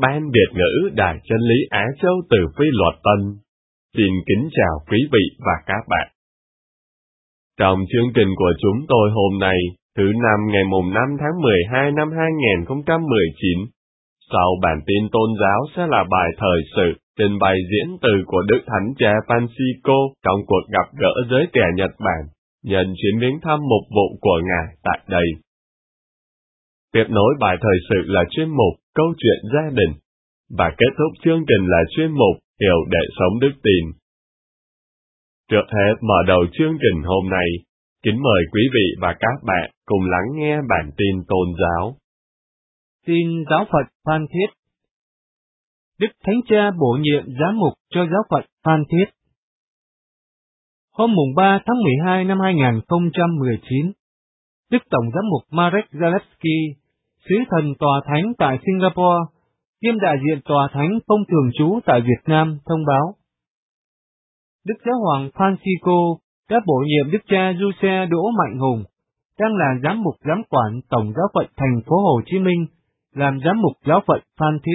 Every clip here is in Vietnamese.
Ban Việt ngữ Đài Chân lý Á Châu từ Phi Luật Tân. Xin kính chào quý vị và các bạn. Trong chương trình của chúng tôi hôm nay, thứ năm ngày mùng 5 tháng 12 năm 2019, sau bản tin tôn giáo sẽ là bài thời sự, trình bày diễn từ của Đức Thánh Cha Francisco trong cuộc gặp gỡ giới trẻ Nhật Bản, nhân chuyến viếng thăm mục vụ của Ngài tại đây. Tiếp nối bài thời sự là chuyên mục Câu chuyện gia đình, và kết thúc chương trình là chuyên mục Hiểu để sống đức tin. Trước hết mở đầu chương trình hôm nay, kính mời quý vị và các bạn cùng lắng nghe bản tin tôn giáo. Tin Giáo phận Phan Thiết. Đức Thánh Cha bổ nhiệm giám mục cho Giáo phận Phan Thiết. Hôm mùng 3 tháng 12 năm 2019, Đức Tổng giám mục Marek Zalewski, sứ thần tòa thánh tại Singapore, kiêm đại diện tòa thánh không thường trú tại Việt Nam thông báo: Đức Giáo hoàng Francisco đã bổ nhiệm Đức cha Giuse Đỗ Mạnh Hùng, đang là giám mục giám quản Tổng giáo phận thành phố Hồ Chí Minh, làm giám mục giáo phận Phan Thiết.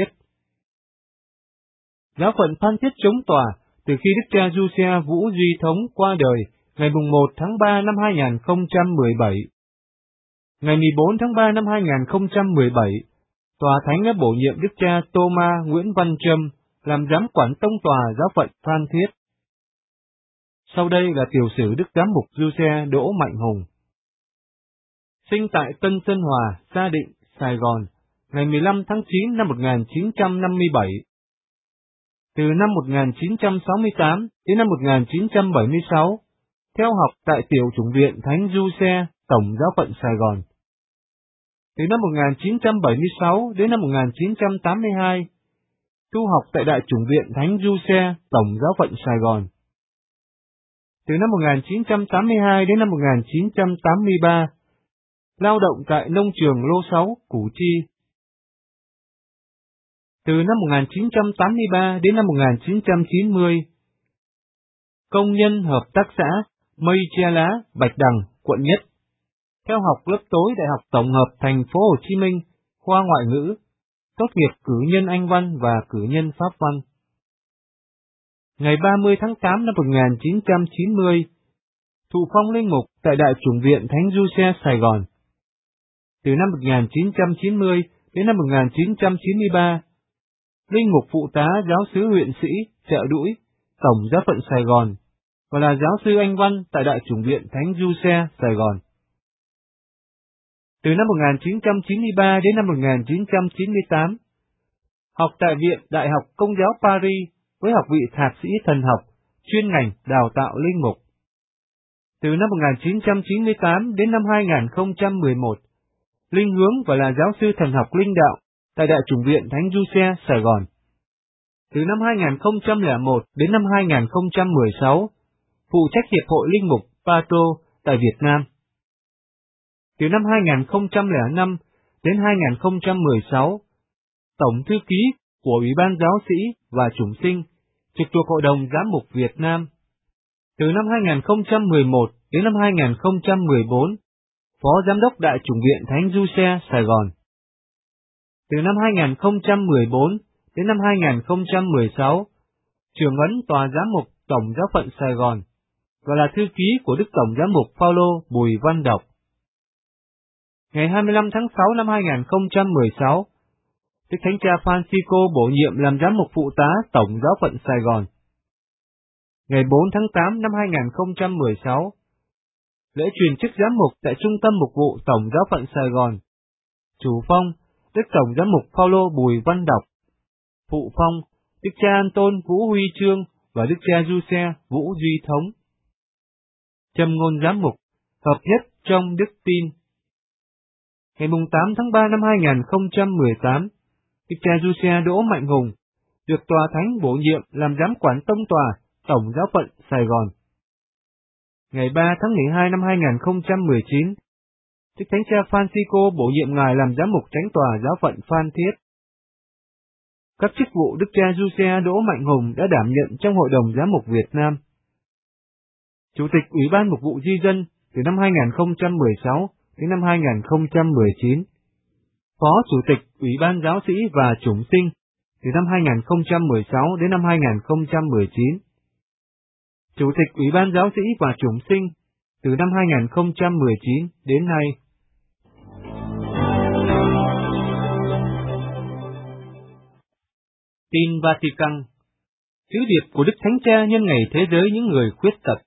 Giáo phận Phan Thiết chống tòa từ khi Đức cha Giuse Vũ Duy Thống qua đời ngày 1 tháng 3 năm 2017. Ngày 14 tháng 3 năm 2017, tòa thánh đã bổ nhiệm Đức cha Tô-ma Nguyễn Văn Trâm làm giám quản tông tòa giáo phận Phan Thiết. Sau đây là tiểu sử Đức giám mục Giuse Đỗ Mạnh Hùng. Sinh tại Tân Sơn Hòa, Sa Định, Sài Gòn, ngày 15 tháng 9 năm 1957. Từ năm 1968 đến năm 1976, theo học tại Tiểu chủng viện Thánh Giuse, Tổng giáo phận Sài Gòn. Từ năm 1976 đến năm 1982, tu học tại Đại chủng viện Thánh Giuse, Tổng giáo phận Sài Gòn. Từ năm 1982 đến năm 1983, lao động tại nông trường Lô 6, Củ Chi. Từ năm 1983 đến năm 1990, công nhân hợp tác xã Mây Che Lá, Bạch Đằng, quận Nhất. Theo học lớp tối Đại học Tổng hợp Thành phố Hồ Chí Minh, khoa Ngoại ngữ, tốt nghiệp cử nhân Anh văn và cử nhân Pháp văn. Ngày 30 tháng 8 năm 1990, thụ phong linh mục tại Đại chủng viện Thánh Giuse, Sài Gòn. Từ năm 1990 đến năm 1993, linh mục phụ tá giáo xứ huyện sĩ Chợ Đũi, Tổng giáo phận Sài Gòn, và là giáo sư Anh văn tại Đại chủng viện Thánh Giuse, Sài Gòn. Từ năm 1993 đến năm 1998, học tại Viện Đại học Công giáo Paris với học vị thạc sĩ thần học, chuyên ngành đào tạo linh mục. Từ năm 1998 đến năm 2011, linh hướng và là giáo sư thần học linh đạo tại Đại chủng viện Thánh Giuse, Sài Gòn. Từ năm 2001 đến năm 2016, phụ trách Hiệp hội Linh mục Pato tại Việt Nam. Từ năm 2005 đến 2016, Tổng thư ký của Ủy ban Giáo sĩ và Chủng sinh, trực thuộc Hội đồng Giám mục Việt Nam. Từ năm 2011 đến năm 2014, Phó Giám đốc Đại chủng viện Thánh Giuse, Sài Gòn. Từ năm 2014 đến năm 2016, trưởng ấn Tòa Giám mục Tổng giáo phận Sài Gòn, và là thư ký của Đức Tổng giám mục Phaolô Bùi Văn Đọc. Ngày 25 tháng 6 năm 2016, Đức Thánh Cha Francisco bổ nhiệm làm giám mục phụ tá Tổng giáo phận Sài Gòn. Ngày 4 tháng 8 năm 2016, lễ truyền chức giám mục tại Trung tâm Mục vụ Tổng giáo phận Sài Gòn. Chủ phong, Đức Tổng giám mục Phaolô Bùi Văn Đọc. Phụ phong, Đức cha Anton Vũ Huy Chương và Đức cha Giuse Vũ Duy Thống. Châm ngôn giám mục, hợp nhất trong đức tin. Ngày 8 tháng 3 năm 2018, Đức cha Giuse Đỗ Mạnh Hùng được tòa thánh bổ nhiệm làm giám quản tông tòa Tổng giáo phận Sài Gòn. Ngày 3 tháng 12 năm 2019, Đức Thánh Cha Francisco bổ nhiệm Ngài làm giám mục chánh tòa giáo phận Phan Thiết. Các chức vụ Đức cha Giuse Đỗ Mạnh Hùng đã đảm nhận trong Hội đồng Giám mục Việt Nam. Chủ tịch Ủy ban Mục vụ Di dân từ năm 2016 đến năm 2019. Phó Chủ tịch Ủy ban Giáo sĩ và Chủng sinh từ năm 2016 đến năm 2019. Chủ tịch Ủy ban Giáo sĩ và Chủng sinh từ năm 2019 đến nay. Tin Vatican. Sứ điệp của Đức Thánh Cha nhân ngày Thế giới những người khuyết tật.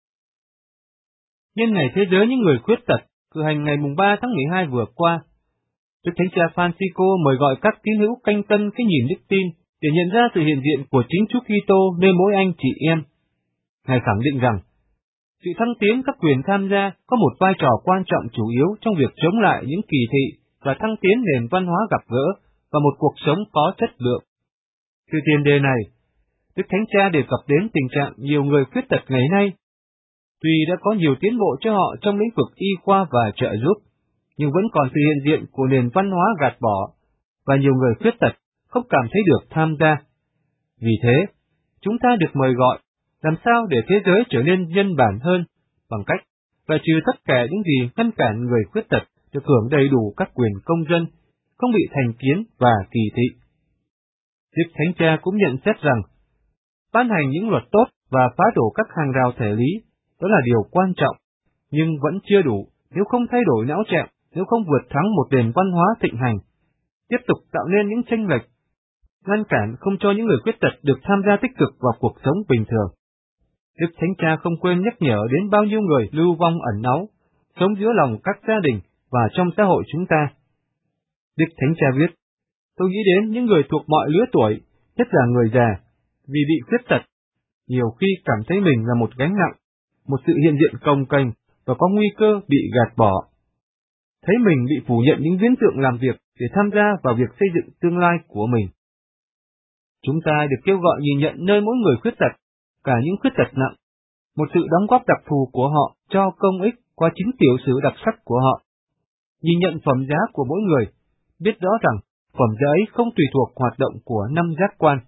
Nhân ngày Thế giới những người khuyết tật, cử hành ngày 3 tháng 12 vừa qua, Đức Thánh Cha Francisco mời gọi các tín hữu canh tân cái nhìn đức tin để nhận ra sự hiện diện của chính Chúa Kitô nơi mỗi anh chị em. Ngài khẳng định rằng, sự thăng tiến các quyền tham gia có một vai trò quan trọng chủ yếu trong việc chống lại những kỳ thị và thăng tiến nền văn hóa gặp gỡ và một cuộc sống có chất lượng. Từ tiền đề này, Đức Thánh Cha đề cập đến tình trạng nhiều người khuyết tật ngày nay. Tuy đã có nhiều tiến bộ cho họ trong lĩnh vực y khoa và trợ giúp, nhưng vẫn còn sự hiện diện của nền văn hóa gạt bỏ, và nhiều người khuyết tật không cảm thấy được tham gia. Vì thế, chúng ta được mời gọi làm sao để thế giới trở nên nhân bản hơn, bằng cách loại trừ tất cả những gì ngăn cản người khuyết tật được hưởng đầy đủ các quyền công dân, không bị thành kiến và kỳ thị. Đức Thánh Cha cũng nhận xét rằng, ban hành những luật tốt và phá đổ các hàng rào thể lý, đó là điều quan trọng, nhưng vẫn chưa đủ nếu không thay đổi não trạng, nếu không vượt thắng một nền văn hóa thịnh hành, tiếp tục tạo nên những chênh lệch, ngăn cản không cho những người khuyết tật được tham gia tích cực vào cuộc sống bình thường. Đức Thánh Cha không quên nhắc nhở đến bao nhiêu người lưu vong ẩn náu, sống giữa lòng các gia đình và trong xã hội chúng ta. Đức Thánh Cha viết, tôi nghĩ đến những người thuộc mọi lứa tuổi, nhất là người già, vì bị khuyết tật, nhiều khi cảm thấy mình là một gánh nặng, một sự hiện diện cồng kềnh và có nguy cơ bị gạt bỏ. Thấy mình bị phủ nhận những viễn tượng làm việc để tham gia vào việc xây dựng tương lai của mình. Chúng ta được kêu gọi nhìn nhận nơi mỗi người khuyết tật, cả những khuyết tật nặng, một sự đóng góp đặc thù của họ cho công ích qua chính tiểu sử đặc sắc của họ. Nhìn nhận phẩm giá của mỗi người, biết rõ rằng phẩm giá ấy không tùy thuộc hoạt động của 5 giác quan.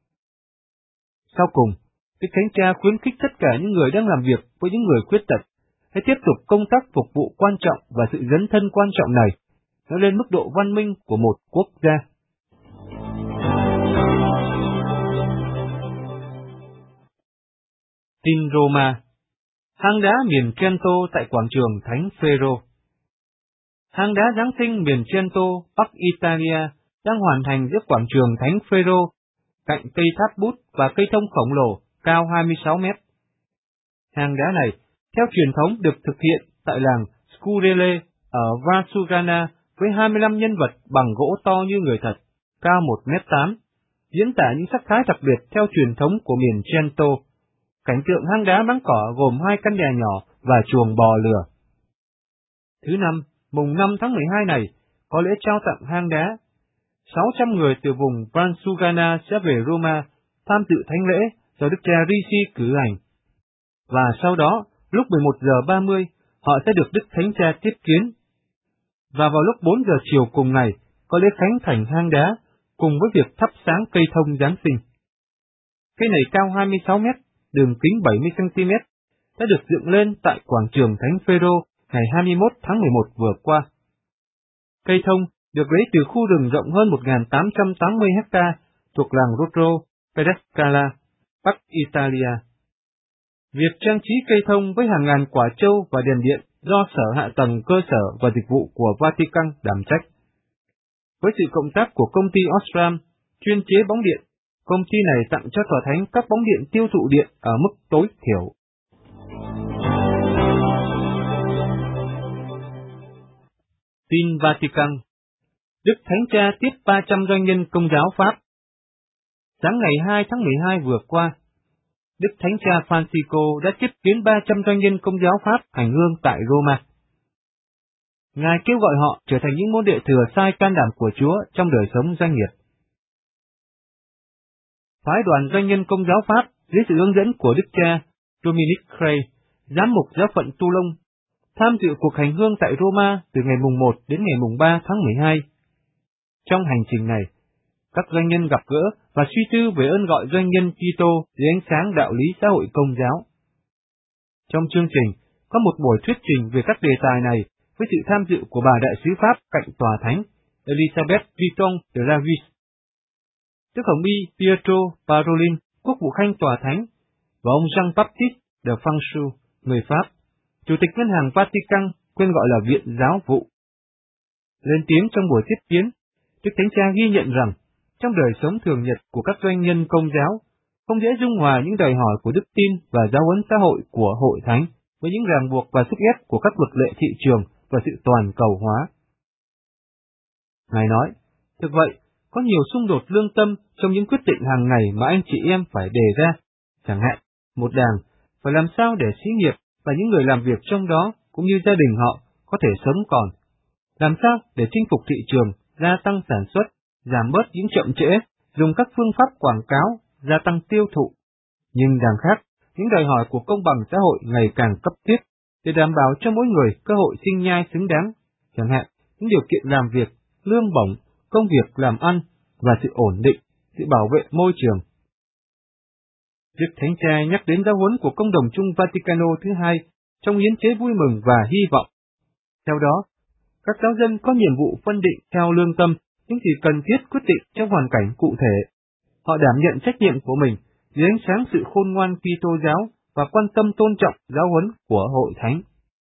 Sau cùng, Đức Thánh Cha khuyến khích tất cả những người đang làm việc với những người khuyết tật hãy tiếp tục công tác phục vụ quan trọng và sự dấn thân quan trọng này, nó lên mức độ văn minh của một quốc gia. Tin Roma. Hang đá miền Trento tại quảng trường Thánh Phêrô. Hang đá Giáng sinh miền Trento, Bắc Italia, đang hoàn thành giữa quảng trường Thánh Phêrô, cạnh cây tháp bút và cây thông khổng lồ, cao 26 mét. Hang đá này, theo truyền thống được thực hiện tại làng Scurele ở Valsugana với 25 nhân vật bằng gỗ to như người thật, cao 1m8, diễn tả những sắc thái đặc biệt theo truyền thống của miền Trento. Cảnh tượng hang đá máng cỏ gồm 2 căn nhà nhỏ và chuồng bò lửa. Thứ năm, mùng 5 tháng 12 này, có lễ trao tặng hang đá. 600 người từ vùng Valsugana sẽ về Roma tham dự thánh lễ do Đức cha Ricci cử hành. Và sau đó, lúc 11:30, họ sẽ được Đức Thánh Cha tiếp kiến. Và vào lúc 4 giờ chiều cùng ngày, có lễ khánh thành hang đá, cùng với việc thắp sáng cây thông Giáng sinh. Cây này cao 26 mét, đường kính 70 cm, đã được dựng lên tại quảng trường Thánh Phêrô ngày 21 tháng 11 vừa qua. Cây thông được lấy từ khu rừng rộng hơn 1.880 ha thuộc làng Rodro Pedescala, Bắc Italia. Việc trang trí cây thông với hàng ngàn quả trâu và đèn điện do Sở Hạ tầng Cơ sở và Dịch vụ của Vatican đảm trách. Với sự cộng tác của công ty Osram, chuyên chế bóng điện, công ty này tặng cho tòa thánh các bóng điện tiêu thụ điện ở mức tối thiểu. Tin Vatican. Đức Thánh Cha tiếp 300 doanh nhân Công giáo Pháp. Sáng ngày 2 tháng 12 vừa qua, Đức Thánh Cha Francisco đã tiếp kiến 300 doanh nhân Công giáo Pháp hành hương tại Roma. Ngài kêu gọi họ trở thành những môn đệ thừa sai can đảm của Chúa trong đời sống doanh nghiệp. Phái đoàn doanh nhân Công giáo Pháp dưới sự hướng dẫn của Đức cha Dominic Cray, giám mục giáo phận Toulon, tham dự cuộc hành hương tại Roma từ ngày mùng 1 đến ngày mùng 3 tháng 12. Trong hành trình này, các doanh nhân gặp gỡ và suy tư về ơn gọi doanh nhân Kitô dưới ánh sáng đạo lý xã hội Công giáo. Trong chương trình, có một buổi thuyết trình về các đề tài này với sự tham dự của bà đại sứ Pháp cạnh tòa thánh Elizabeth Viton de Ravis. Đức Hồng Y Pietro Parolin, quốc vụ khanh tòa thánh, và ông Jean-Baptiste de Fanchou, người Pháp, Chủ tịch Ngân hàng Vatican, quên gọi là Viện Giáo vụ. Lên tiếng trong buổi tiếp kiến, Đức Thánh Cha ghi nhận rằng, trong đời sống thường nhật của các doanh nhân Công giáo, không dễ dung hòa những đòi hỏi của đức tin và giáo huấn xã hội của Hội Thánh với những ràng buộc và sức ép của các luật lệ thị trường và sự toàn cầu hóa. Ngài nói, thực vậy, có nhiều xung đột lương tâm trong những quyết định hàng ngày mà anh chị em phải đề ra. Chẳng hạn, một đảng phải làm sao để xí nghiệp và những người làm việc trong đó cũng như gia đình họ có thể sống còn. Làm sao để chinh phục thị trường, gia tăng sản xuất, giảm bớt những chậm trễ, dùng các phương pháp quảng cáo, gia tăng tiêu thụ. Nhưng đằng khác, những đòi hỏi của công bằng xã hội ngày càng cấp thiết để đảm bảo cho mỗi người cơ hội sinh nhai xứng đáng, chẳng hạn những điều kiện làm việc, lương bổng, công việc làm ăn và sự ổn định, sự bảo vệ môi trường. Đức Thánh Cha nhắc đến giáo huấn của Công đồng chung Vaticano thứ hai trong hiến chế vui mừng và hy vọng. Theo đó, các giáo dân có nhiệm vụ phân định theo lương tâm những gì cần thiết quyết định trong hoàn cảnh cụ thể. Họ đảm nhận trách nhiệm của mình dưới ánh sáng sự khôn ngoan Kitô giáo và quan tâm tôn trọng giáo huấn của Hội Thánh.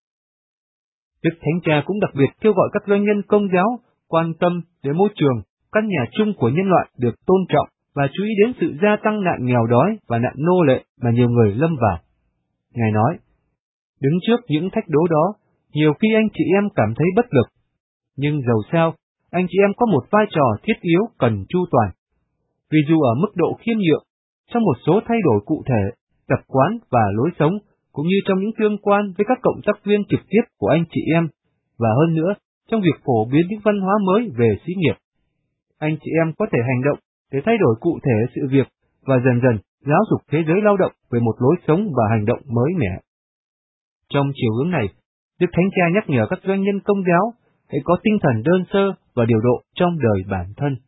Đức Thánh Cha cũng đặc biệt kêu gọi các doanh nhân Công giáo quan tâm đến môi trường, căn nhà chung của nhân loại được tôn trọng và chú ý đến sự gia tăng nạn nghèo đói và nạn nô lệ mà nhiều người lâm vào. Ngài nói, đứng trước những thách đố đó, nhiều khi anh chị em cảm thấy bất lực, nhưng dầu sao, anh chị em có một vai trò thiết yếu cần chu toàn. Vì dù ở mức độ khiêm nhượng, trong một số thay đổi cụ thể, tập quán và lối sống, cũng như trong những tương quan với các cộng tác viên trực tiếp của anh chị em, và hơn nữa, trong việc phổ biến những văn hóa mới về xí nghiệp, anh chị em có thể hành động để thay đổi cụ thể sự việc và dần dần giáo dục thế giới lao động về một lối sống và hành động mới mẻ. Trong chiều hướng này, Đức Thánh Cha nhắc nhở các doanh nhân Công giáo hãy có tinh thần đơn sơ và điều độ trong đời bản thân.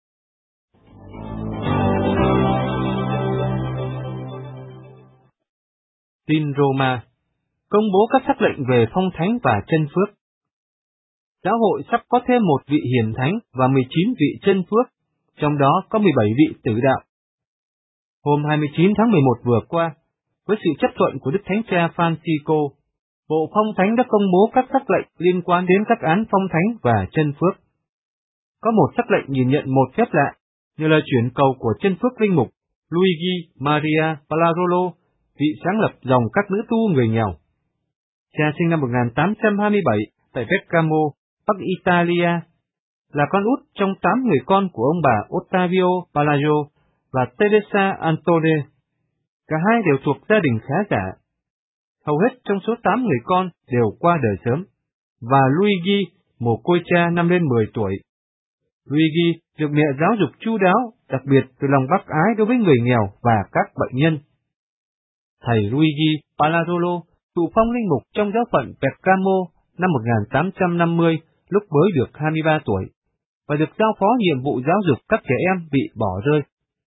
Tin Roma, công bố các sắc lệnh về phong thánh và chân phước. Giáo hội sắp có thêm một vị hiền thánh và 19 vị chân phước, trong đó có 17 vị tử đạo. Hôm 29 tháng 11 vừa qua, với sự chấp thuận của Đức Thánh Cha Francisco, Bộ Phong Thánh đã công bố các sắc lệnh liên quan đến các án phong thánh và chân phước. Có một sắc lệnh nhìn nhận một phép lạ, như lời chuyển cầu của chân phước linh mục Luigi Maria Palarolo, vị sáng lập dòng các nữ tu người nghèo. Cha sinh năm 1827 tại Bergamo, Bắc Italia, là con út trong 8 người con của ông bà Ottavio Palazzo và Teresa Antone. Cả hai đều thuộc gia đình khá giả. Hầu hết trong số 8 người con đều qua đời sớm, và Luigi mồ côi cha năm lên 10 tuổi. Luigi được mẹ giáo dục chu đáo, đặc biệt từ lòng bác ái đối với người nghèo và các bệnh nhân. Thầy Luigi Palazzolo thụ phong linh mục trong giáo phận Bergamo năm 1850 lúc mới được 23 tuổi, và được giao phó nhiệm vụ giáo dục các trẻ em bị bỏ rơi.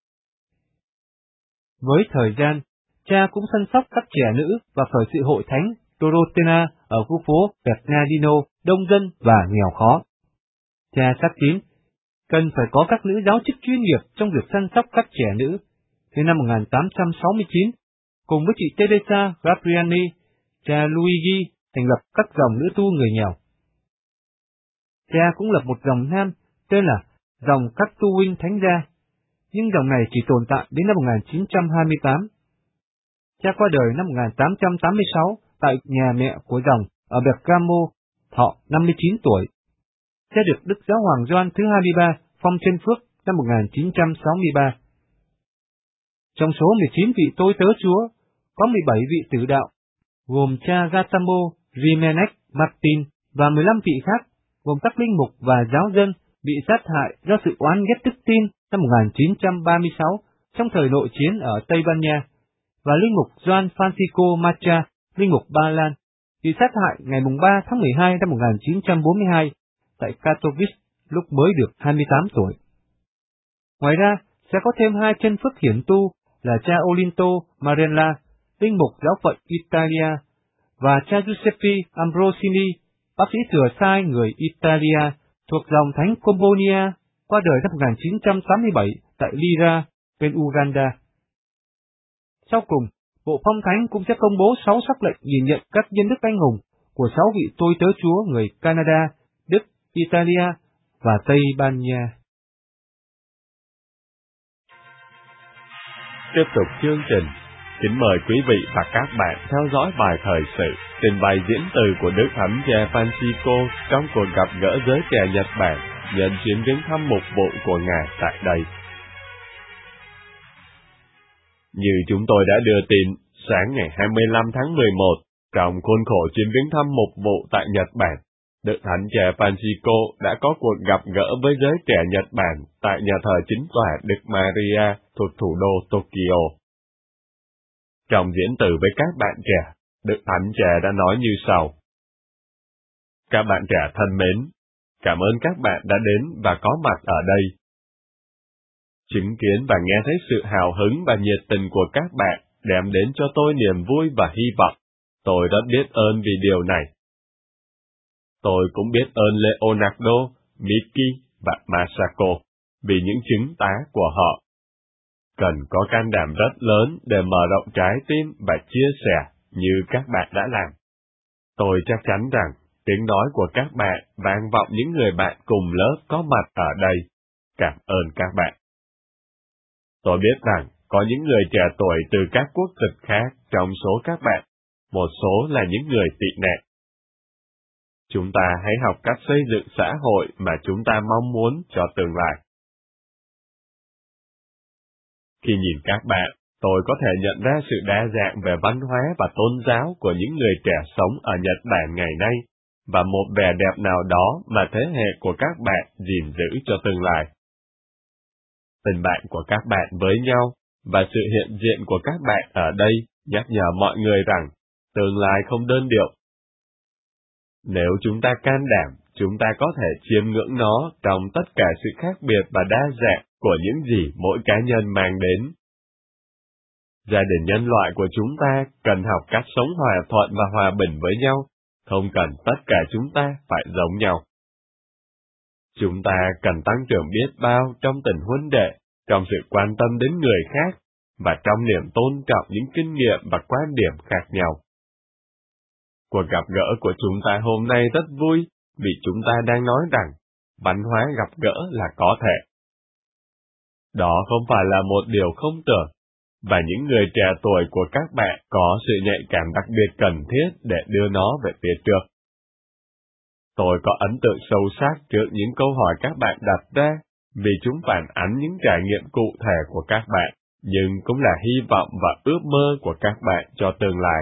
Với thời gian, cha cũng săn sóc các trẻ nữ và khởi sự hội thánh Torotena ở khu phố Bernardino, đông dân và nghèo khó. Cha xác tín, cần phải có các nữ giáo chức chuyên nghiệp trong việc săn sóc các trẻ nữ. Đến năm 1869, cùng với chị Teresa Gabriani, cha Luigi thành lập các dòng nữ tu người nghèo. Cha cũng lập một dòng nam tên là dòng các tu huynh thánh gia, nhưng dòng này chỉ tồn tại đến năm 1928. Cha qua đời năm 1886 tại nhà mẹ của dòng ở Bergamo, thọ 59 tuổi. Cha được Đức Giáo hoàng Gioan thứ 23 phong chân phước năm 1963. Trong số 19 vị tôi tớ Chúa, có 17 vị tử đạo, gồm cha Gattamo Jimenez Martin và 15 vị khác, gồm các linh mục và giáo dân bị sát hại do sự oán ghét đức tin năm 1936 trong thời nội chiến ở Tây Ban Nha, và linh mục Juan Francisco Macha, linh mục Ba Lan, bị sát hại ngày 3 tháng 12 năm 1942 tại Katowice lúc mới được 28 tuổi. Ngoài ra, sẽ có thêm 2 chân phước hiển tu là cha Olinto Marella, linh mục giáo phận Italia, và cha Giuseppe Ambrosini, bác sĩ thừa sai người Italia, thuộc dòng thánh Combonia, qua đời năm 1987 tại Lira, bên Uganda. Sau cùng, Bộ Phong Thánh cũng sẽ công bố 6 sắc lệnh nhìn nhận các nhân đức anh hùng của 6 vị tôi tớ Chúa người Canada, Đức, Italia và Tây Ban Nha. Tiếp tục chương trình, kính mời quý vị và các bạn theo dõi bài thời sự trình bày diễn từ của Đức Thánh Cha Francisco trong cuộc gặp gỡ giới trẻ Nhật Bản nhân chuyến viếng thăm mục vụ của Ngài tại đây. Như chúng tôi đã đưa tin, sáng ngày 25 tháng 11, trong khuôn khổ chuyến viếng thăm mục vụ tại Nhật Bản, Đức Thánh Cha Francisco đã có cuộc gặp gỡ với giới trẻ Nhật Bản tại nhà thờ chính tòa Đức Maria thuộc thủ đô Tokyo. Trong diễn từ với các bạn trẻ, Đức Thánh Cha đã nói như sau. Các bạn trẻ thân mến, cảm ơn các bạn đã đến và có mặt ở đây. Chứng kiến và nghe thấy sự hào hứng và nhiệt tình của các bạn đem đến cho tôi niềm vui và hy vọng. Tôi rất biết ơn vì điều này. Tôi cũng biết ơn Leonardo, Miki và Masako vì những chứng tá của họ. Cần có can đảm rất lớn để mở rộng trái tim và chia sẻ như các bạn đã làm. Tôi chắc chắn rằng tiếng nói của các bạn vang vọng những người bạn cùng lớp có mặt ở đây. Cảm ơn các bạn. Tôi biết rằng có những người trẻ tuổi từ các quốc tịch khác trong số các bạn, một số là những người tị nạn. Chúng ta hãy học cách xây dựng xã hội mà chúng ta mong muốn cho tương lai. Khi nhìn các bạn, tôi có thể nhận ra sự đa dạng về văn hóa và tôn giáo của những người trẻ sống ở Nhật Bản ngày nay, và một vẻ đẹp nào đó mà thế hệ của các bạn gìn giữ cho tương lai. Tình bạn của các bạn với nhau và sự hiện diện của các bạn ở đây nhắc nhở mọi người rằng tương lai không đơn điệu. Nếu chúng ta can đảm, chúng ta có thể chiêm ngưỡng nó trong tất cả sự khác biệt và đa dạng của những gì mỗi cá nhân mang đến. Gia đình nhân loại của chúng ta cần học cách sống hòa thuận và hòa bình với nhau, không cần tất cả chúng ta phải giống nhau. Chúng ta cần tăng trưởng biết bao trong tình huynh đệ, trong sự quan tâm đến người khác, và trong niềm tôn trọng những kinh nghiệm và quan điểm khác nhau. Cuộc gặp gỡ của chúng ta hôm nay rất vui, vì chúng ta đang nói rằng văn hóa gặp gỡ là có thể. Đó không phải là một điều không tưởng, và những người trẻ tuổi của các bạn có sự nhạy cảm đặc biệt cần thiết để đưa nó về phía trước. Tôi có ấn tượng sâu sắc trước những câu hỏi các bạn đặt ra, vì chúng phản ánh những trải nghiệm cụ thể của các bạn, nhưng cũng là hy vọng và ước mơ của các bạn cho tương lai.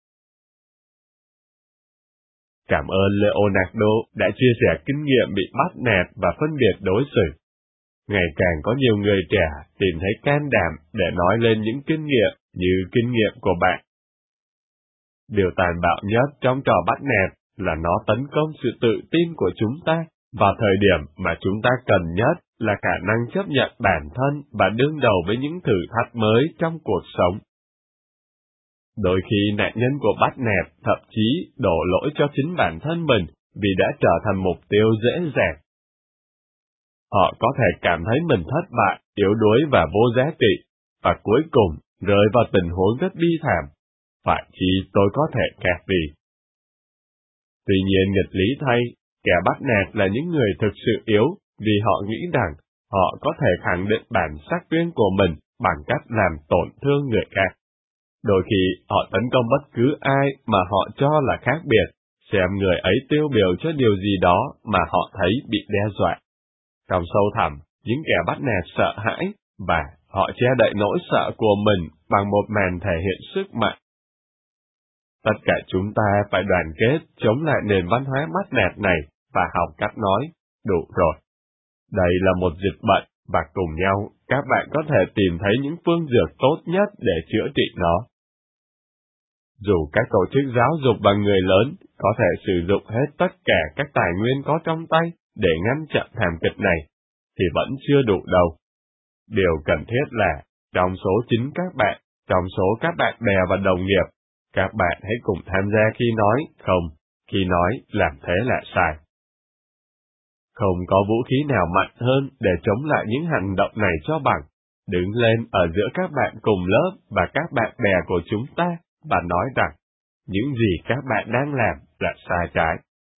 Cảm ơn Leonardo đã chia sẻ kinh nghiệm bị bắt nạt và phân biệt đối xử. Ngày càng có nhiều người trẻ tìm thấy can đảm để nói lên những kinh nghiệm như kinh nghiệm của bạn. Điều tàn bạo nhất trong trò bắt nạt là nó tấn công sự tự tin của chúng ta vào thời điểm mà chúng ta cần nhất là khả năng chấp nhận bản thân và đương đầu với những thử thách mới trong cuộc sống. Đôi khi nạn nhân của bắt nạt thậm chí đổ lỗi cho chính bản thân mình vì đã trở thành mục tiêu dễ dàng. Họ có thể cảm thấy mình thất bại, yếu đuối và vô giá trị, và cuối cùng rơi vào tình huống rất bi thảm. Phải chi tôi có thể khác đi. Tuy nhiên nghịch lý thay, kẻ bắt nạt là những người thực sự yếu vì họ nghĩ rằng họ có thể khẳng định bản sắc riêng của mình bằng cách làm tổn thương người khác. Đôi khi họ tấn công bất cứ ai mà họ cho là khác biệt, xem người ấy tiêu biểu cho điều gì đó mà họ thấy bị đe dọa. Trong sâu thẳm, những kẻ bắt nạt sợ hãi, và họ che đậy nỗi sợ của mình bằng một màn thể hiện sức mạnh. Tất cả chúng ta phải đoàn kết chống lại nền văn hóa bắt nạt này và học cách nói, đủ rồi. Đây là một dịch bệnh, và cùng nhau, các bạn có thể tìm thấy những phương dược tốt nhất để chữa trị nó. Dù các tổ chức giáo dục và người lớn có thể sử dụng hết tất cả các tài nguyên có trong tay để ngăn chặn thảm kịch này, thì vẫn chưa đủ đâu. Điều cần thiết là, trong số chính các bạn, trong số các bạn bè và đồng nghiệp, các bạn hãy cùng tham gia khi nói không, khi nói làm thế là sai. Không có vũ khí nào mạnh hơn để chống lại những hành động này cho bằng đứng lên ở giữa các bạn cùng lớp và các bạn bè của chúng ta và nói rằng những gì các bạn đang làm là sai trái.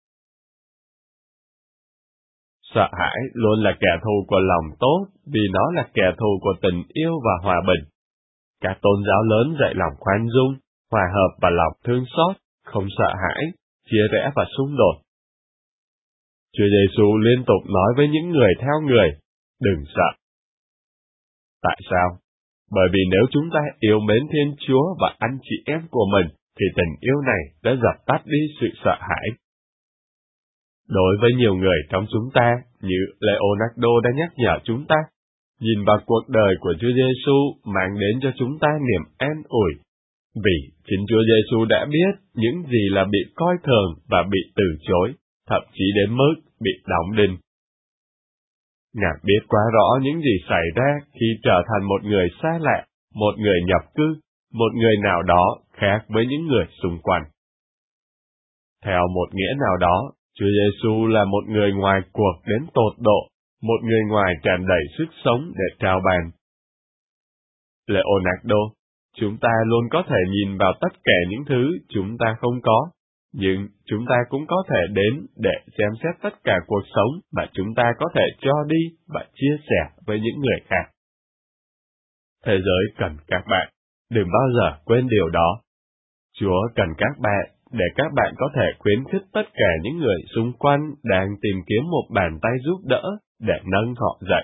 Sợ hãi luôn là kẻ thù của lòng tốt vì nó là kẻ thù của tình yêu và hòa bình. Các tôn giáo lớn dạy lòng khoan dung, hòa hợp và lòng thương xót, không sợ hãi, chia rẽ và xung đột. Chúa Giêsu liên tục nói với những người theo người, đừng sợ. Tại sao? Bởi vì nếu chúng ta yêu mến Thiên Chúa và anh chị em của mình, thì tình yêu này đã dập tắt đi sự sợ hãi. Đối với nhiều người trong chúng ta, như Leonardo đã nhắc nhở chúng ta, nhìn vào cuộc đời của Chúa Giêsu mang đến cho chúng ta niềm an ủi, vì chính Chúa Giêsu đã biết những gì là bị coi thường và bị từ chối, thậm chí đến mức bị đóng đinh. Ngài biết quá rõ những gì xảy ra khi trở thành một người xa lạ, một người nhập cư, một người nào đó khác với những người xung quanh. Theo một nghĩa nào đó, Chúa Giêsu là một người ngoài cuộc đến tột độ, một người ngoài tràn đầy sức sống để trao ban. Leonardo, chúng ta luôn có thể nhìn vào tất cả những thứ chúng ta không có, nhưng chúng ta cũng có thể đến để xem xét tất cả cuộc sống mà chúng ta có thể cho đi và chia sẻ với những người khác. Thế giới cần các bạn, đừng bao giờ quên điều đó. Chúa cần các bạn để các bạn có thể khuyến khích tất cả những người xung quanh đang tìm kiếm một bàn tay giúp đỡ để nâng họ dậy.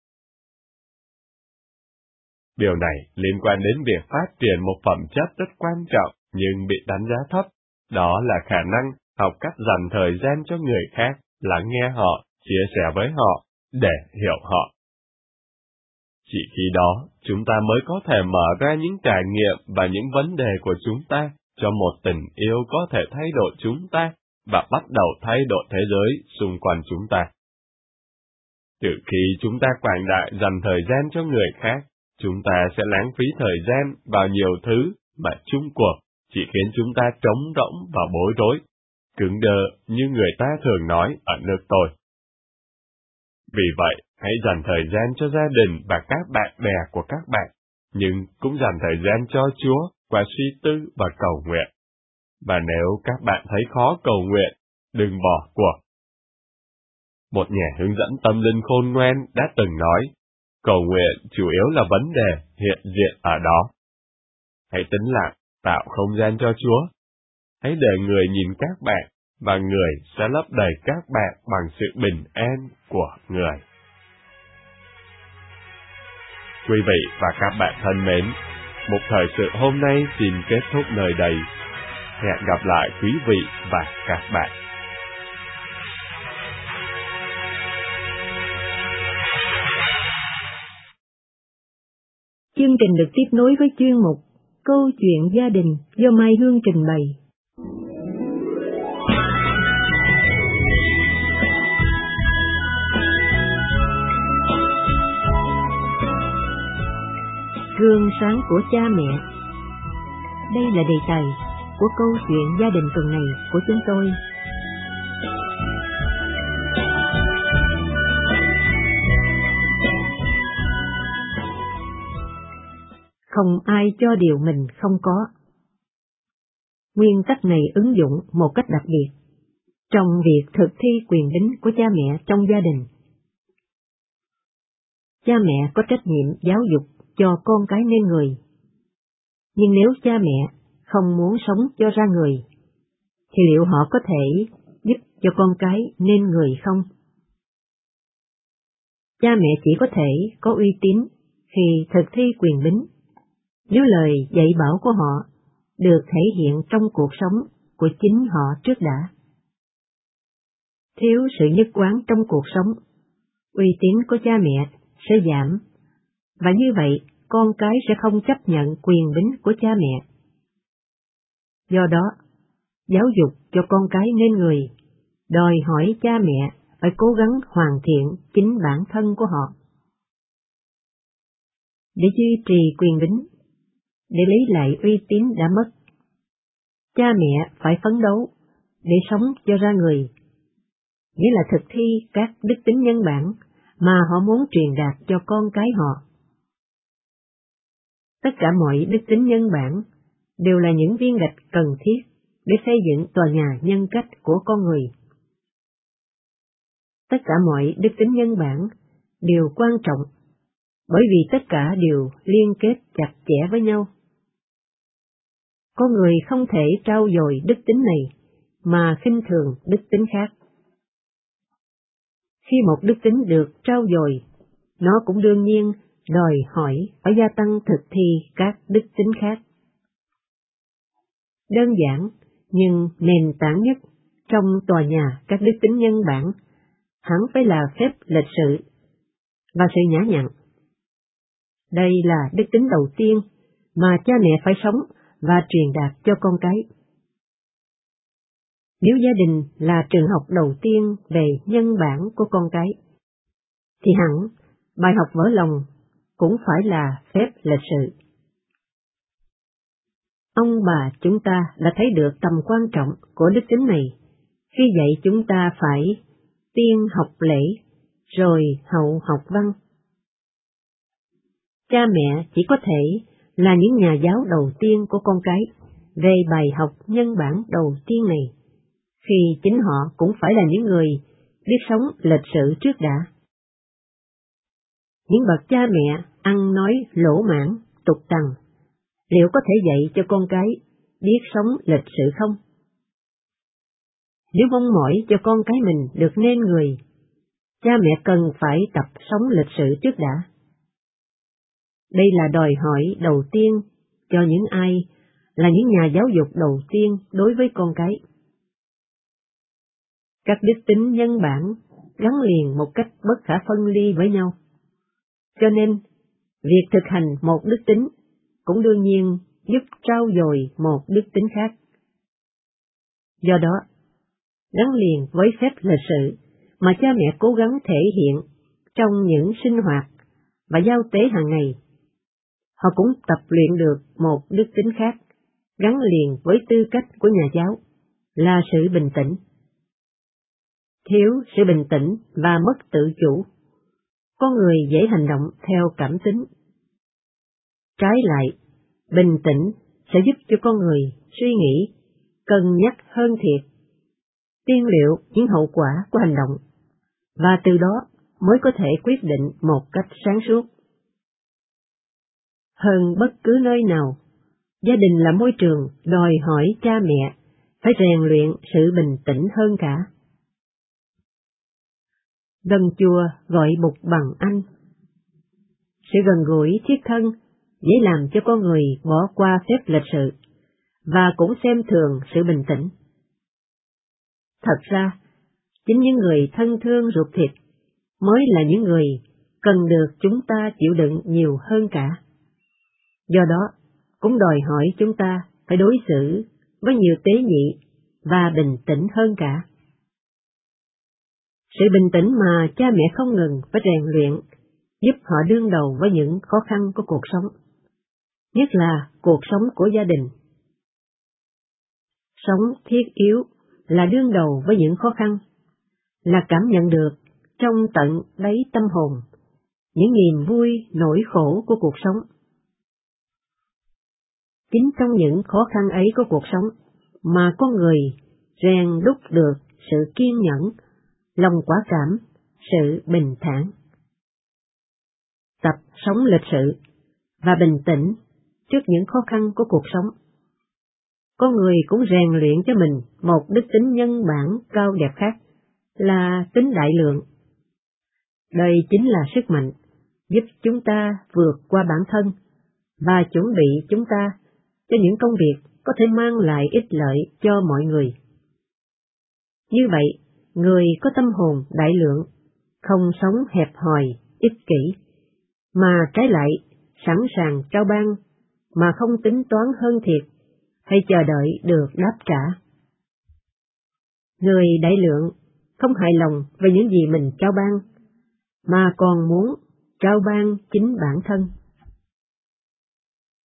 Điều này liên quan đến việc phát triển một phẩm chất rất quan trọng nhưng bị đánh giá thấp, đó là khả năng học cách dành thời gian cho người khác, lắng nghe họ, chia sẻ với họ, để hiểu họ. Chỉ khi đó, chúng ta mới có thể mở ra những trải nghiệm và những vấn đề của chúng ta cho một tình yêu có thể thay đổi chúng ta và bắt đầu thay đổi thế giới xung quanh chúng ta. Từ khi chúng ta quảng đại dành thời gian cho người khác, chúng ta sẽ lãng phí thời gian vào nhiều thứ mà chung cuộc chỉ khiến chúng ta trống rỗng và bối rối, cứng đờ như người ta thường nói ở nước tôi. Vì vậy, hãy dành thời gian cho gia đình và các bạn bè của các bạn, nhưng cũng dành thời gian cho Chúa qua suy tư và cầu nguyện. Và nếu các bạn thấy khó cầu nguyện, đừng bỏ cuộc. Một nhà hướng dẫn tâm linh khôn ngoan đã từng nói, cầu nguyện chủ yếu là vấn đề hiện diện ở đó. Hãy tĩnh lặng, tạo không gian cho Chúa. Hãy để người nhìn các bạn, và người sẽ lấp đầy các bạn bằng sự bình an của người. Quý vị và các bạn thân mến, một thời sự hôm nay xin kết thúc nơi đây. Hẹn gặp lại quý vị và các bạn. Chương trình được tiếp nối với chuyên mục Câu chuyện gia đình do Mai Hương trình bày. Gương sáng của cha mẹ. Đây là đề tài của câu chuyện gia đình tuần này của chúng tôi. Không ai cho điều mình không có. Nguyên tắc này ứng dụng một cách đặc biệt trong việc thực thi quyền bính của cha mẹ trong gia đình. Cha mẹ có trách nhiệm giáo dục cho con cái nên người. Nhưng nếu cha mẹ không muốn sống cho ra người, thì liệu họ có thể giúp cho con cái nên người không? Cha mẹ chỉ có thể có uy tín khi thực thi quyền bính nếu lời dạy bảo của họ được thể hiện trong cuộc sống của chính họ trước đã. Thiếu sự nhất quán trong cuộc sống, uy tín của cha mẹ sẽ giảm, và như vậy con cái sẽ không chấp nhận quyền bính của cha mẹ. Do đó, giáo dục cho con cái nên người, đòi hỏi cha mẹ phải cố gắng hoàn thiện chính bản thân của họ. Để duy trì quyền bính, để lấy lại uy tín đã mất, cha mẹ phải phấn đấu để sống cho ra người. nghĩa là thực thi các đức tính nhân bản mà họ muốn truyền đạt cho con cái họ. Tất cả mọi đức tính nhân bản đều là những viên gạch cần thiết để xây dựng tòa nhà nhân cách của con người. Tất cả mọi đức tính nhân bản đều quan trọng, bởi vì tất cả đều liên kết chặt chẽ với nhau. Con người không thể trau dồi đức tính này mà khinh thường đức tính khác. Khi một đức tính được trau dồi, nó cũng đương nhiên đòi hỏi phải gia tăng thực thi các đức tính khác. Đơn giản nhưng nền tảng nhất trong tòa nhà các đức tính nhân bản hẳn phải là phép lịch sự và sự nhã nhặn. Đây là đức tính đầu tiên mà cha mẹ phải sống và truyền đạt cho con cái. Nếu gia đình là trường học đầu tiên về nhân bản của con cái, thì hẳn bài học vỡ lòng cũng phải là phép lịch sự. Ông bà chúng ta đã thấy được tầm quan trọng của đức tính này khi dạy chúng ta phải tiên học lễ, rồi hậu học văn. Cha mẹ chỉ có thể là những nhà giáo đầu tiên của con cái về bài học nhân bản đầu tiên này, khi chính họ cũng phải là những người biết sống lịch sự trước đã. Những bậc cha mẹ ăn nói lỗ mãng, tục tằn, liệu có thể dạy cho con cái biết sống lịch sự không? Nếu mong mỏi cho con cái mình được nên người, cha mẹ cần phải tập sống lịch sự trước đã. Đây là đòi hỏi đầu tiên cho những ai là những nhà giáo dục đầu tiên đối với con cái. Các đức tính nhân bản gắn liền một cách bất khả phân ly với nhau. Cho nên, việc thực hành một đức tính cũng đương nhiên giúp trau dồi một đức tính khác. Do đó, gắn liền với phép lịch sự mà cha mẹ cố gắng thể hiện trong những sinh hoạt và giao tế hàng ngày, họ cũng tập luyện được một đức tính khác, gắn liền với tư cách của nhà giáo, là sự bình tĩnh. Thiếu sự bình tĩnh và mất tự chủ, con người dễ hành động theo cảm tính. Trái lại, bình tĩnh sẽ giúp cho con người suy nghĩ, cân nhắc hơn thiệt, tiên liệu những hậu quả của hành động, và từ đó mới có thể quyết định một cách sáng suốt. Hơn bất cứ nơi nào, gia đình là môi trường đòi hỏi cha mẹ phải rèn luyện sự bình tĩnh hơn cả. Gần chùa gọi bụt bằng anh. Sự gần gũi thiết thân dễ làm cho con người bỏ qua phép lịch sự, và cũng xem thường sự bình tĩnh. Thật ra, chính những người thân thương ruột thịt mới là những người cần được chúng ta chịu đựng nhiều hơn cả. Do đó, cũng đòi hỏi chúng ta phải đối xử với nhiều tế nhị và bình tĩnh hơn cả. Sự bình tĩnh mà cha mẹ không ngừng phải rèn luyện giúp họ đương đầu với những khó khăn của cuộc sống, nhất là cuộc sống của gia đình. Sống thiết yếu là đương đầu với những khó khăn, là cảm nhận được trong tận đáy tâm hồn những niềm vui nỗi khổ của cuộc sống. Chính trong những khó khăn ấy của cuộc sống mà con người rèn đúc được sự kiên nhẫn, lòng quả cảm, sự bình thản. Tập sống lịch sự và bình tĩnh trước những khó khăn của cuộc sống, con người cũng rèn luyện cho mình một đức tính nhân bản cao đẹp khác, là tính đại lượng. Đây chính là sức mạnh giúp chúng ta vượt qua bản thân và chuẩn bị chúng ta cho những công việc có thể mang lại ích lợi cho mọi người. Như vậy, người có tâm hồn đại lượng, không sống hẹp hòi, ích kỷ, mà trái lại sẵn sàng trao ban mà không tính toán hơn thiệt, hay chờ đợi được đáp trả. Người đại lượng không hài lòng về những gì mình trao ban, mà còn muốn trao ban chính bản thân.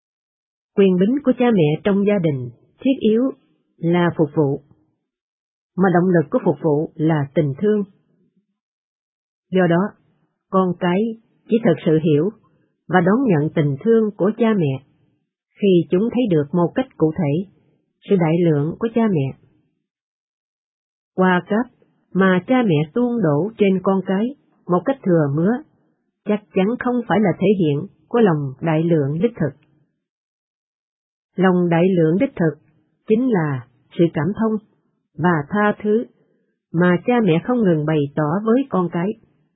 Quyền bính của cha mẹ trong gia đình thiết yếu là phục vụ. mà động lực của phục vụ là tình thương. Do đó, con cái chỉ thực sự hiểu và đón nhận tình thương của cha mẹ khi chúng thấy được một cách cụ thể sự đại lượng của cha mẹ. Qua cách mà cha mẹ tuôn đổ trên con cái một cách thừa mứa, chắc chắn không phải là thể hiện của lòng đại lượng đích thực. Lòng đại lượng đích thực chính là sự cảm thông và tha thứ mà cha mẹ không ngừng bày tỏ với con cái.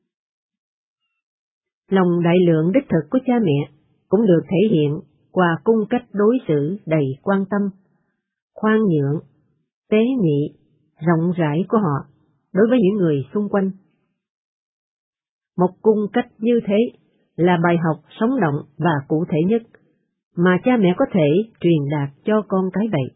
Lòng đại lượng đích thực của cha mẹ cũng được thể hiện qua cung cách đối xử đầy quan tâm, khoan nhượng, tế nhị, rộng rãi của họ đối với những người xung quanh. Một cung cách như thế là bài học sống động và cụ thể nhất mà cha mẹ có thể truyền đạt cho con cái vậy.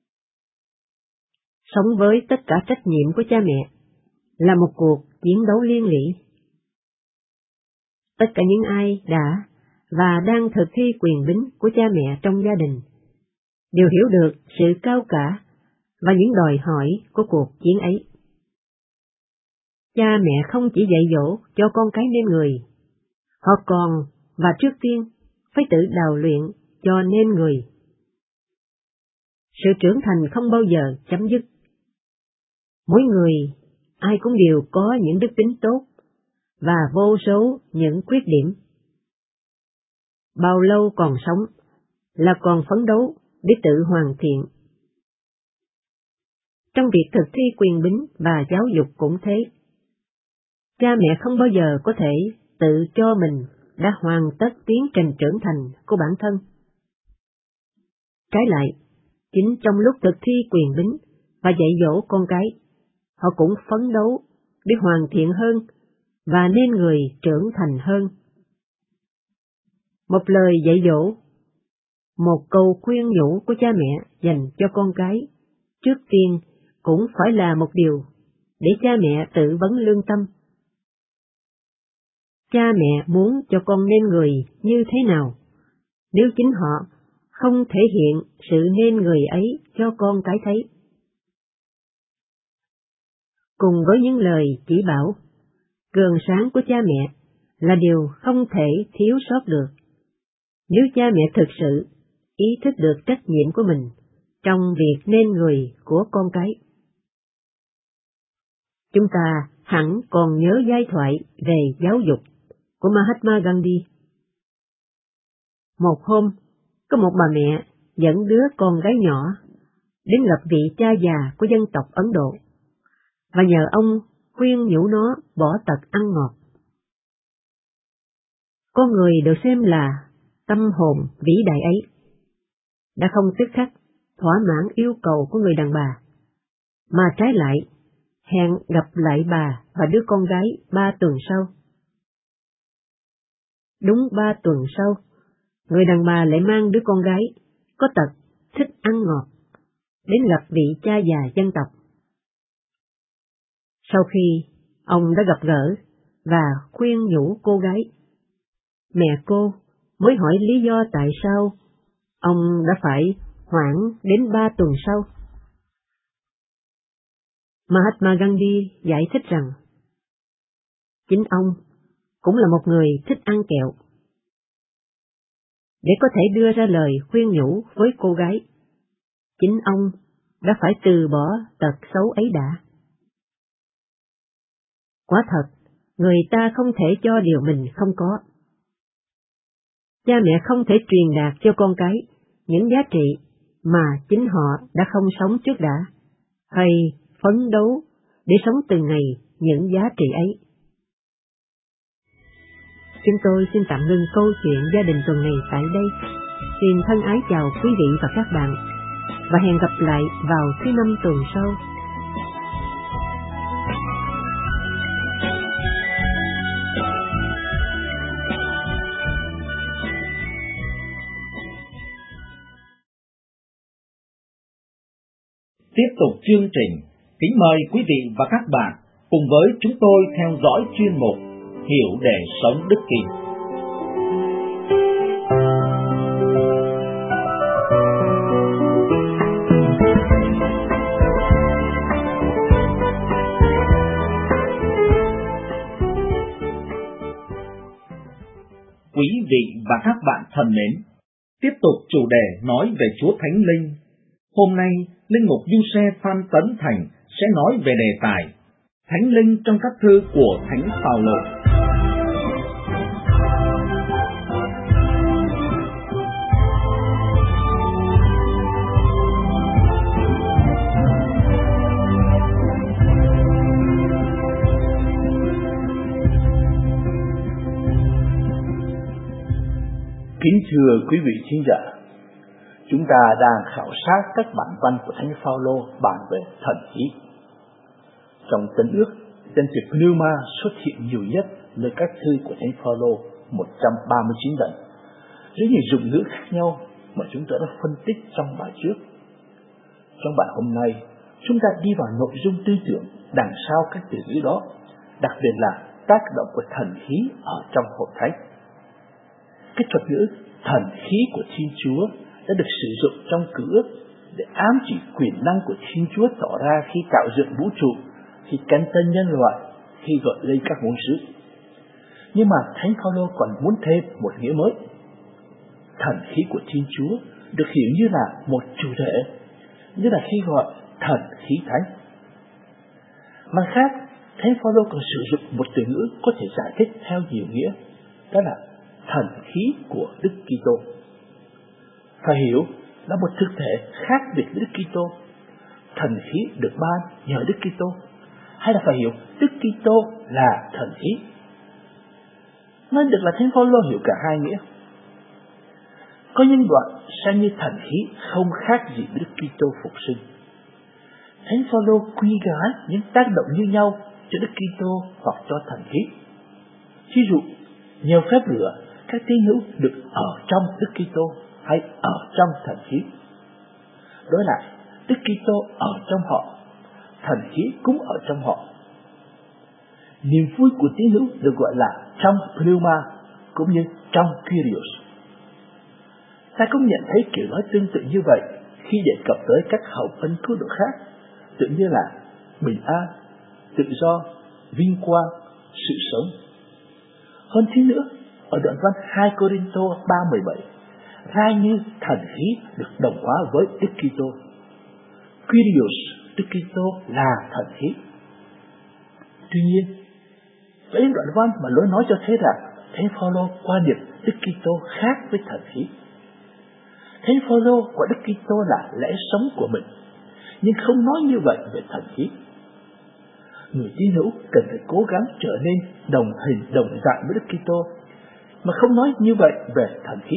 Sống với tất cả trách nhiệm của cha mẹ là một cuộc chiến đấu liên lỉ. Tất cả những ai đã và đang thực thi quyền bính của cha mẹ trong gia đình đều hiểu được sự cao cả và những đòi hỏi của cuộc chiến ấy. Cha mẹ không chỉ dạy dỗ cho con cái nên người, họ còn và trước tiên phải tự đào luyện cho nên người. Sự trưởng thành không bao giờ chấm dứt. Mỗi người, ai cũng đều có những đức tính tốt và vô số những khuyết điểm. Bao lâu còn sống là còn phấn đấu để tự hoàn thiện. Trong việc thực thi quyền bính và giáo dục cũng thế. Cha mẹ không bao giờ có thể tự cho mình đã hoàn tất tiến trình trưởng thành của bản thân. Trái lại, chính trong lúc thực thi quyền bính và dạy dỗ con cái, họ cũng phấn đấu để hoàn thiện hơn và nên người trưởng thành hơn. Một lời dạy dỗ, một câu khuyên nhủ của cha mẹ dành cho con cái, trước tiên cũng phải là một điều để cha mẹ tự vấn lương tâm. Cha mẹ muốn cho con nên người như thế nào, nếu chính họ không thể hiện sự nên người ấy cho con cái thấy? Cùng với những lời chỉ bảo, cường sáng của cha mẹ là điều không thể thiếu sót được. Nếu cha mẹ thực sự ý thức được trách nhiệm của mình trong việc nên người của con cái. Chúng ta hẳn còn nhớ giai thoại về giáo dục của Mahatma Gandhi. Một hôm, có một bà mẹ dẫn đứa con gái nhỏ đến gặp vị cha già của dân tộc Ấn Độ, và nhờ ông khuyên nhủ nó bỏ tật ăn ngọt. Con người được xem là tâm hồn vĩ đại ấy, đã không tức khắc thỏa mãn yêu cầu của người đàn bà, mà trái lại hẹn gặp lại bà và đứa con gái 3 tuần sau. Đúng 3 tuần sau, người đàn bà lại mang đứa con gái có tật thích ăn ngọt đến gặp vị cha già dân tộc. Sau khi ông đã gặp gỡ và khuyên nhủ cô gái, mẹ cô mới hỏi lý do tại sao ông đã phải hoãn đến 3 tuần sau. Mahatma Gandhi giải thích rằng, chính ông cũng là một người thích ăn kẹo. Để có thể đưa ra lời khuyên nhủ với cô gái, chính ông đã phải từ bỏ tật xấu ấy đã. Quả thật, người ta không thể cho điều mình không có. Cha mẹ không thể truyền đạt cho con cái những giá trị mà chính họ đã không sống trước đã, hay phấn đấu để sống từng ngày những giá trị ấy. Chúng tôi xin tạm ngưng câu chuyện gia đình tuần này tại đây. Xin thân ái chào quý vị và các bạn, và hẹn gặp lại vào thứ Năm tuần sau. Tiếp tục chương trình, kính mời quý vị và các bạn cùng với chúng tôi theo dõi chuyên mục Hiểu để sống đức tin. Quý vị và các bạn thân mến, tiếp tục chủ đề nói về Chúa Thánh Linh. Hôm nay, Linh mục Du Xe Phan Tấn Thành sẽ nói về đề tài Thánh Linh trong các thư của Thánh Phaolô. Kính thưa quý vị thính giả, chúng ta đang khảo sát các bản văn của Thánh Phaolô bàn về thần khí. Trong Tân Ước, tên từ pneuma xuất hiện nhiều nhất nơi các thư của Thánh Phaolô 139 lần, với nhiều dụng ngữ khác nhau mà chúng ta đã phân tích trong bài trước. Trong bài hôm nay, chúng ta đi vào nội dung tư tưởng đằng sau các từ ngữ đó, đặc biệt là tác động của thần khí ở trong hội thánh. Cái thuật ngữ thần khí của Thiên Chúa đã được sử dụng trong Cựu Ước để ám chỉ quyền năng của Thiên Chúa tỏ ra khi tạo dựng vũ trụ, khi canh tân nhân loại, khi gọi lên các ngôn sứ. Nhưng mà Thánh Phaolô còn muốn thêm một nghĩa mới. Thần khí của Thiên Chúa được hiểu như là một chủ thể, như là khi gọi thần khí thánh. Mặt khác, Thánh Phaolô còn sử dụng một từ ngữ có thể giải thích theo nhiều nghĩa, đó là thần khí của Đức Kitô. Phải hiểu là một thực thể khác biệt với Đức Kitô. Thần khí được ban nhờ Đức Kitô, hay là phải hiểu Đức Kitô là thần khí. Nên được là Thánh Phaolô hiểu cả hai nghĩa. Có những đoạn xem như thần khí không khác gì với Đức Kitô phục sinh. Thánh Phaolô quy gái những tác động như nhau cho Đức Kitô hoặc cho thần khí. Ví dụ, nhờ phép lửa, các tín hữu được ở trong Đức Kitô hay ở trong thần khí. Đối lại, Đức Kitô ở trong họ, thần khí cũng ở trong họ. Niềm vui của tín hữu được gọi là trong pneuma, cũng như trong Kyrios. Ta cũng nhận thấy kiểu nói tương tự như vậy khi đề cập tới các hậu ân cứu độ khác, tự như là bình an, tự do, vinh quang, sự sống. Hơn thế nữa, ở đoạn văn 2 Cô-rinh-tô 3:17, ra như thần khí được đồng hóa với Đức Kitô. Kyrios, Đức Kitô là thần khí. Tuy nhiên, với đoạn văn mà lối nói cho thấy rằng Thánh Phaolô quan niệm Đức Kitô khác với thần khí. Thánh Phaolô gọi Đức Kitô là lẽ sống của mình, nhưng không nói như vậy về thần khí. Người tín hữu cần phải cố gắng trở nên đồng hình đồng dạng với Đức Kitô, mà không nói như vậy về thần khí.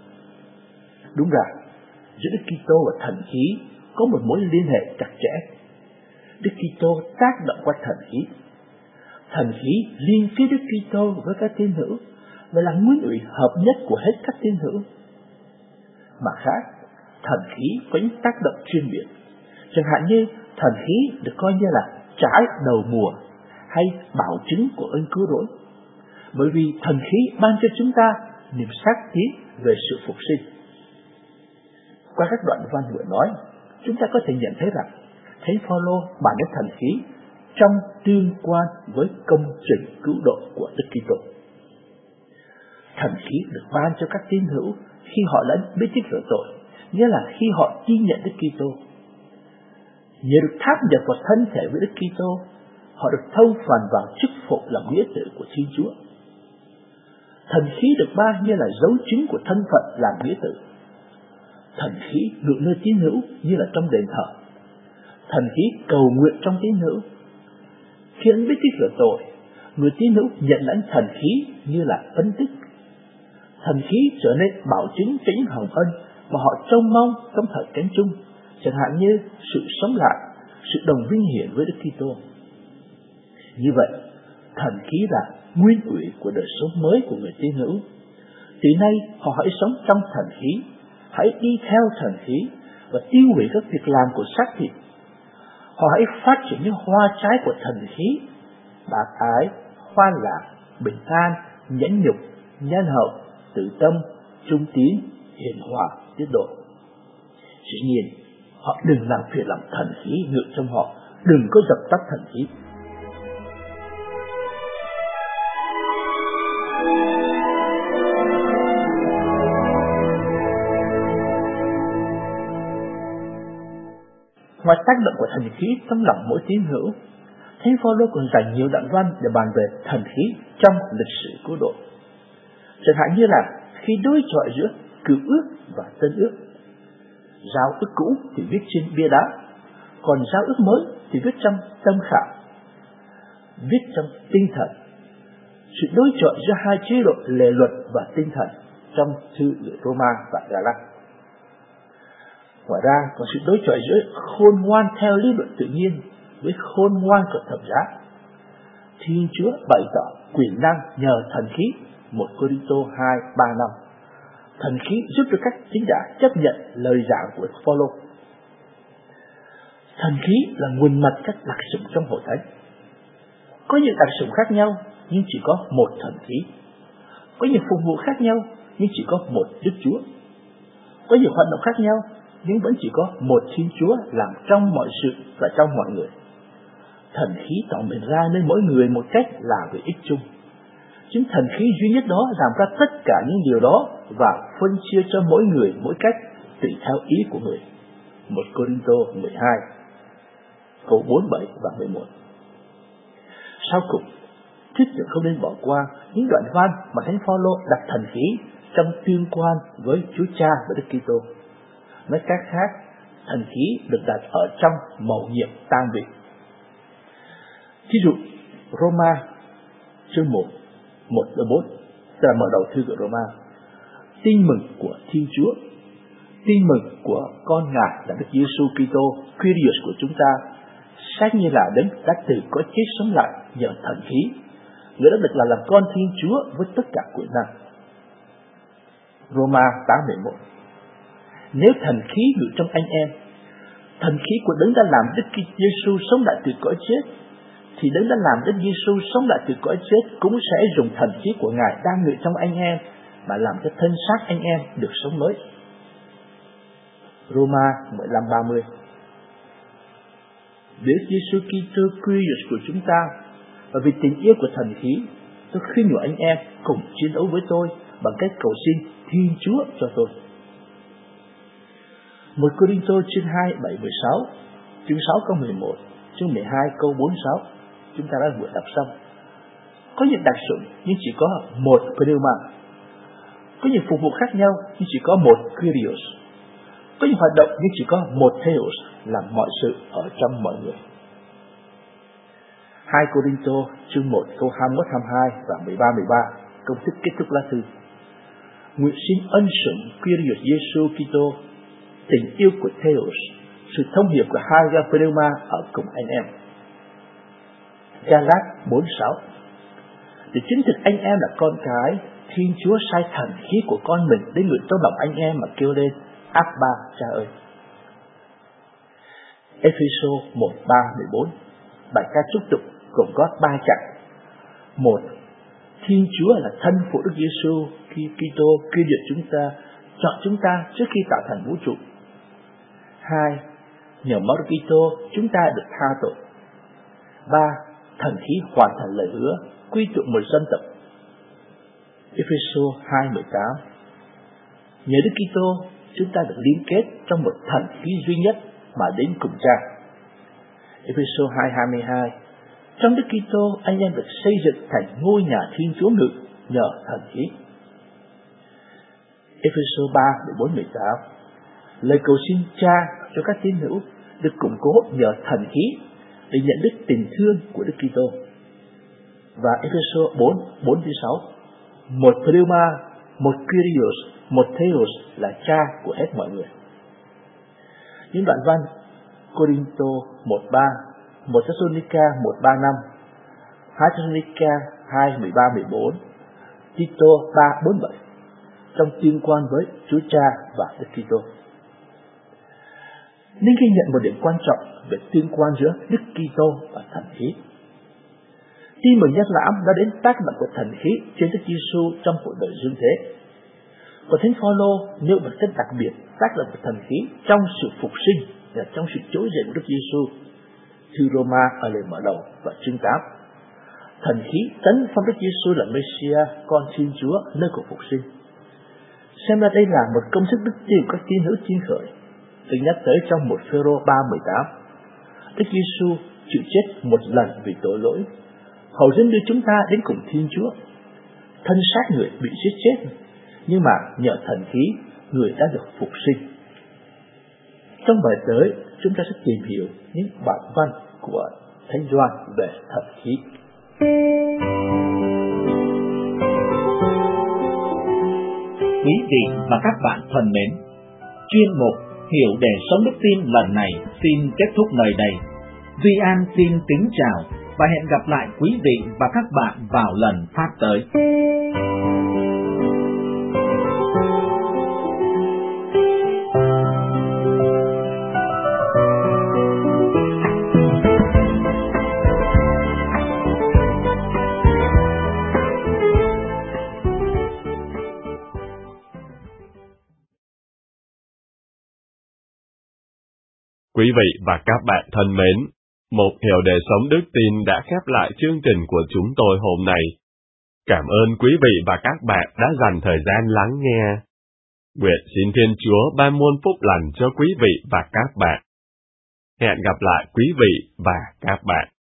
Đúng ra, giữa Đức Kitô và thần khí có một mối liên hệ chặt chẽ. Đức Kitô tác động qua thần khí. Thần khí liên kết Đức Kitô với các tín hữu và là nguyên ủy hợp nhất của hết các tín hữu. Mặt khác, thần khí có những tác động chuyên biệt. Chẳng hạn như thần khí được coi như là trái đầu mùa hay bảo chứng của ơn cứu rỗi, bởi vì thần khí ban cho chúng ta niềm xác tín về sự phục sinh. Qua các đoạn văn vừa nói, chúng ta có thể nhận thấy rằng Thánh Phaolô bàn đến thần khí trong tương quan với công trình cứu độ của Đức Kitô. Thần khí được ban cho các tín hữu khi họ đã biết trách rửa tội, nghĩa là khi họ tin nhận Đức Kitô. Nhờ được tháp nhập vào thân thể với Đức Kitô, họ được thông phần vào chức vụ làm nghĩa tử của Thiên Chúa. Thần khí được ban như là dấu chứng của thân phận làm nghĩa tử. Thần khí ngự nơi tín hữu như là trong đền thờ. Thần khí cầu nguyện trong tín hữu. Khi anh biết trách rửa tội, người tín hữu nhận lãnh thần khí như là ân tích. Thần khí trở nên bảo chứng cho những hồng ân mà họ trông mong trong thời cánh chung, chẳng hạn như sự sống lại, sự đồng vinh hiển với Đức Kitô. Như vậy, thần khí là nguyên ủy của đời sống mới của người tín hữu. Từ nay họ hãy sống trong thần khí, hãy đi theo thần khí và tiêu hủy các việc làm của xác thịt. Họ hãy phát triển những hoa trái của thần khí: bác ái, khoan lạc, bình an, nhẫn nhục, nhân hậu, tự tâm, trung tín, hiền hòa, tiết độ. Dĩ nhiên, họ đừng làm phiền lòng thần khí ngự trong họ, đừng có dập tắt thần khí. Ngoài tác động của thần khí trong lòng mỗi tín hữu, Thánh Phaolô còn dành nhiều đoạn văn để bàn về thần khí trong lịch sử cứu độ. Chẳng hạn như là khi đối chọi giữa Cựu ước và Tân ước, Giao ước cũ thì viết trên bia đá, còn Giao ước mới thì viết trong tâm khảm, viết trong tinh thần. Sự đối chọi giữa hai chế độ lề luật và tinh thần trong thư gửi Roma và Gala. Ngoài ra còn sự đối chọi giữa khôn ngoan theo lý luận tự nhiên với khôn ngoan của thập giá. Thiên Chúa bày tỏ quyền năng nhờ thần khí, 1 Cô-rinh-tô 2:3-5. Thần khí giúp cho các tín giả chấp nhận lời giảng của Phaolô. Thần khí là nguồn mật các đặc dụng trong hội thánh. Có những đặc dụng khác nhau nhưng chỉ có một thần khí. Có những phục vụ khác nhau nhưng chỉ có một Đức Chúa. Có nhiều hoạt động khác nhau nhưng vẫn chỉ có một Thiên Chúa làm trong mọi sự và trong mọi người. Thần khí tỏ mình ra nên mỗi người một cách là vì ích chung. Chính thần khí duy nhất đó làm ra tất cả những điều đó và phân chia cho mỗi người mỗi cách tùy theo ý của người. 1 Cô-rinh-tô 12 câu 47 và 11. Sau cùng, Thích Nhật không nên bỏ qua những đoạn văn mà Thánh Phaolô đặt thần khí trong tương quan với Chúa Cha và Đức Kitô. Nói cách khác, thần khí được đặt ở trong mầu nhiệm tam vị. Ví dụ, Roma chương 1:1-4, tức là mở đầu thư của Roma. Tin mừng của Thiên Chúa, tin mừng của con Ngài là Đức Giêsu Kitô, Kyrios của chúng ta, xác như là Đấng đã từ cõi chết sống lại nhờ thần khí, người đã được làm con Thiên Chúa với tất cả quyền năng. Roma 8:11. Nếu thần khí ngự trong anh em, thần khí của Đấng đã làm Đức Giêsu sống lại từ cõi chết, thì Đấng đã làm Đức Giêsu sống lại từ cõi chết cũng sẽ dùng thần khí của Ngài đang ngự trong anh em mà làm cho thân xác anh em được sống mới. Roma 15:30. Đức Giêsu Kitô Kyrios của chúng ta, và vì tình yêu của thần khí, tôi khuyên nhủ anh em cùng chiến đấu với tôi bằng cách cầu xin Thiên Chúa cho tôi. 1 Cô-rinh-tô chương 2:7-16, chương 6 câu 11, chương 12 câu 46, chúng ta đã vừa đọc xong. Có những đặc dụng nhưng chỉ có một pneuma. Có những phục vụ khác nhau nhưng chỉ có một Kyrios. Có những hoạt động nhưng chỉ có một Theos làm mọi sự ở trong mọi người. 2 Cô-rinh-tô chương 1 câu 21-22 và 13-13, công thức kết thúc lá thư. Nguyện xin ân sủng Kyrios Giêsu Kitô, tình yêu của Theos, sự thông hiệp của hai ga pneuma ở cùng anh em. Galat 4:6. Để chứng thực anh em là con cái, Thiên Chúa sai thần khí của con mình đến ngự trong lòng anh em mà kêu lên: Abba, Cha ơi. Epheso 1:3-14, bài ca chúc tụng gồm có 3 chặng. 1. Thiên Chúa là thân phụ Đức Giêsu Kitô kêu duyệt chúng ta, chọn chúng ta trước khi tạo thành vũ trụ. 2. Nhờ máu Đức Kitô chúng ta được tha tội. 3. Thần khí hoàn thành lời hứa, quy tụ một dân tộc. Epheso 2:18. Nhờ Đức Kitô chúng ta được liên kết trong một thần khí duy nhất mà đến cùng Cha. Epheso 2:22. Trong Đức Kitô anh em được xây dựng thành ngôi nhà Thiên Chúa ngự nhờ thần khí. Epheso 3:14-18. Lời cầu xin Cha cho các tín hữu được củng cố nhờ thần khí để nhận được tình thương của Đức Kitô. Và Epheso 4:4-6. Một pneuma, một Kyrios, một Theos là Cha của hết mọi người. Những đoạn văn Cô-rinh-tô 1:3, 1 Thessalonica 1:3-5, 2 Thessalonica 2:13-14, Tito 3:4-7 trong tương quan với Chúa Cha và Đức Kitô. Nên ghi nhận một điểm quan trọng về tương quan giữa Đức Kitô và thần khí. Tin mừng nhất lãm đã đến tác động của thần khí trên Đức Giêsu trong cuộc đời dương thế. Và Thánh Phaolô nêu một cách đặc biệt tác động của thần khí trong sự phục sinh và trong sự trỗi dậy của Đức Giêsu. Thư Roma ở lời mở đầu và chương 8. Thần khí tấn phong Đức Giêsu là Messiah, con Thiên Chúa, nơi cuộc phục sinh. Xem ra đây là một công thức đức tin của các tín hữu tin khởi. được nhắc tới trong 1 Phêrô 3:18. Đức Giêsu chịu chết một lần vì tội lỗi, hầu dẫn đưa chúng ta đến cùng Thiên Chúa. Thân xác người bị giết chết, nhưng mà nhờ thần khí, người đã được phục sinh. Trong bài tới, chúng ta sẽ tìm hiểu những bản văn của Thánh Gioan về thần khí. Quý vị và các bạn thân mến, chuyên mục Hiểu để sống đức tin lần này xin kết thúc nơi đây. Duy An xin kính chào và hẹn gặp lại quý vị và các bạn vào lần phát tới. Quý vị và các bạn thân mến, một Hiểu để sống đức tin đã khép lại chương trình của chúng tôi hôm nay. Cảm ơn quý vị và các bạn đã dành thời gian lắng nghe. Nguyện xin Thiên Chúa ban muôn phúc lành cho quý vị và các bạn. Hẹn gặp lại quý vị và các bạn.